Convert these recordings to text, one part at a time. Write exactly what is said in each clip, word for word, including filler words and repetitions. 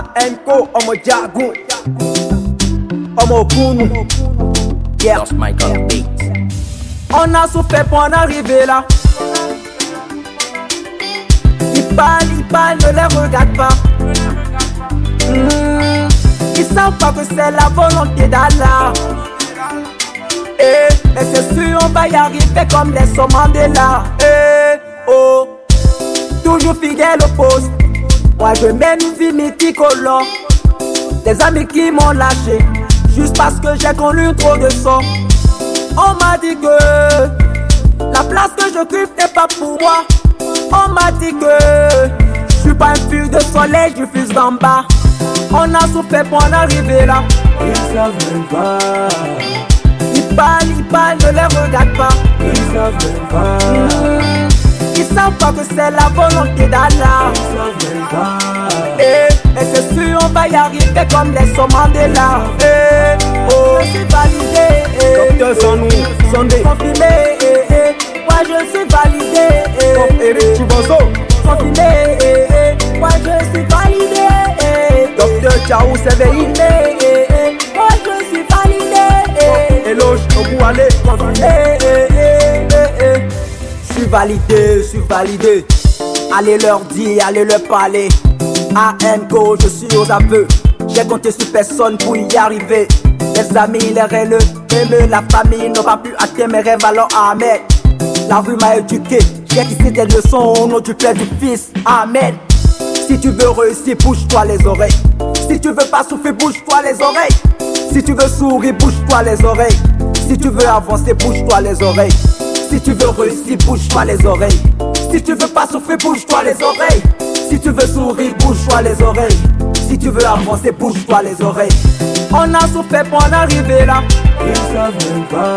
A N K, Omo Jagun, Omo Kunu. Yeah. Lost Michael Beat. On a souffert pour en arriver là. Ils parlent, ils parlent, ne les regarde pas. Mmh. Ils savent pas que c'est la volonté d'Allah. Eh, mais c'est sûr on va y arriver comme les Mandela. Eh, oh, toujours fidèle au poste. Moi je mène une vie mythique au long. Des amis qui m'ont lâché juste parce que j'ai connu trop de sang. On m'a dit que la place que j'occupe n'est pas pour moi. On m'a dit que je suis pas un fil de soleil, je fuse d'en bas. On a souffert pour en arriver là. Ils savent même pas. Ils parlent, ils parlent, ne les regarde pas. Ils savent même pas. Mmh. Ils savent pas que c'est la volonté d'Allah. Ils savent même pas. Eh, et c'est sûr on va y arriver comme les Mandela. Eh, oh, je suis validé. Eh, Docteur Sanou, Sunday, confirmé. Eh, eh, moi je suis validé. Eh, Prof Eric Chibozo, confirmé. Eh, eh, moi je suis validé. Eh, Docteur Tchaou Séveï, eh, eh, eh, moi je suis validé. Eh, Eloge Obouale, eh, eh, eh, eh, eh. Je suis validé, je suis validé. Allez leur dire, allez leur parler. A N K, je suis aux aveux. J'ai compté sur personne pour y arriver. Les amis, les rêves, même la famille n'ont pas pu atteindre mes rêves, alors amen. La rue m'a éduqué, j'ai tissé des leçons au nom du Père, du Fils, amen. Si tu veux réussir, bouge-toi les oreilles. Si tu veux pas souffrir, bouge-toi les oreilles. Si tu veux sourire, bouge-toi les oreilles. Si tu veux avancer, bouge-toi les oreilles. Si tu veux réussir, bouge-toi les oreilles. Si tu veux pas souffrir, bouge-toi les oreilles. Si tu veux sourire, bouge-toi les oreilles. Si tu veux avancer, bouge-toi les oreilles. On a souffert pour en arriver là. ils savent même pas.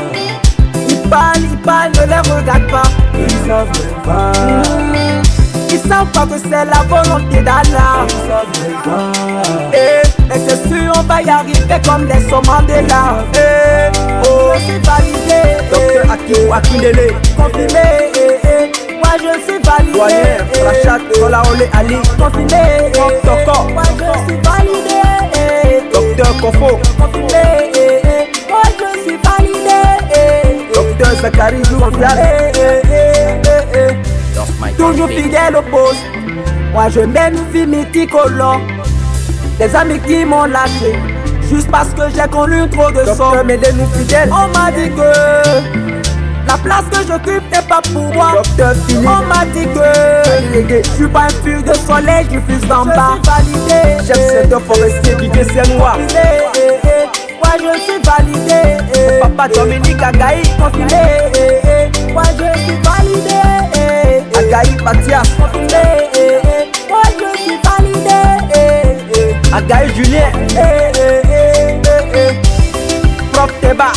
Ils parlent, ils parlent, ne les regarde pas. Ils savent même pas. Mmh. Ils savent pas que c'est la volonté d'Allah. Ils savent même pas. Eh, mais c'est sûr on va y arriver comme les Mandela. Eh, oh, je suis validé. Docteur Akiou Akindele, Confirmé, eh, eh, moi je suis validé. Doyen eh, Rachat Olaole Ali, Confirmé, eh, eh, Toko, moi je suis validé. eh, Docteur Kofo, Confirmé, eh, eh, moi je suis validé. eh, Docteur Zachary Louvial, eh, eh, eh, eh, eh. Lost Michael Toujours Beat. fidèle au poste. Moi je mène une vie mythique au long. Des amis qui m'ont lâché juste parce que j'ai connu trop de sang. Docteur Médénou Fidèle, On m'a dit que la place que j'occupe n'est pas pour moi. Docteur Philippe, On m'a dit que je suis pas un fil de soleil, je fuse d'en bas. Je suis validé. chef secteur forestier Vivier Noir, Eh, eh, eh, moi je suis validé. eh, Papa Dominique Agaï, confirmé, eh, eh, moi je suis validé. eh, Agaï Mathias, confirmé, eh, eh, moi je suis validé. eh, eh, Agaï Julien, eh, eh, eh, eh, eh. Prof Teba,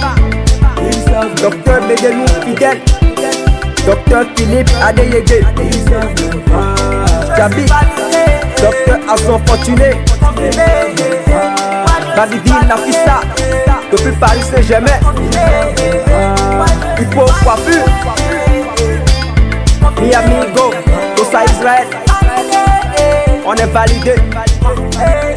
ils savent Docteur Médénou Fidèle, Docteur Philippe Adeyege, ils savent même pas. Jabi, Docteur Asson Fortuné, Badidi Nafissa, depuis Paris Saint-Germain, Hippo Coiffure, Miami Go, Tosa Israël, on est validé.